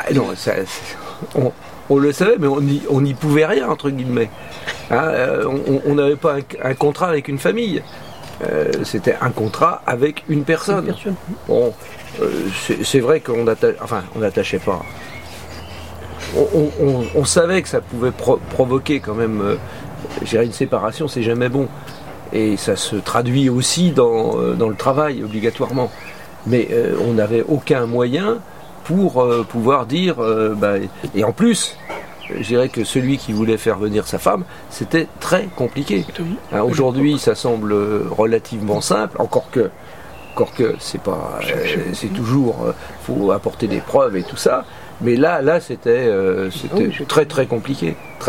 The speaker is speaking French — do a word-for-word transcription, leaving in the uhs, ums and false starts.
non, ça, on, on le savait, mais on n'y on n'y pouvait rien, entre guillemets. Hein, euh, on n'avait pas un, un contrat avec une famille. Euh, c'était un contrat avec une personne. Une personne. Bon, euh, c'est, c'est vrai qu'on atta- enfin, on n'attachait pas. On, on, on, on savait que ça pouvait pro- provoquer quand même, euh, je dirais, une séparation, c'est jamais bon. Et ça se traduit aussi dans, euh, dans le travail, obligatoirement. Mais euh, on n'avait aucun moyen pour euh, pouvoir dire... Euh, bah, et en plus, je dirais que celui qui voulait faire venir sa femme, c'était très compliqué. Hein, aujourd'hui, ça semble relativement simple, encore que, encore que c'est pas, euh, c'est toujours, euh, faut apporter des preuves et tout ça. Mais là, là, c'était, euh, c'était très très compliqué.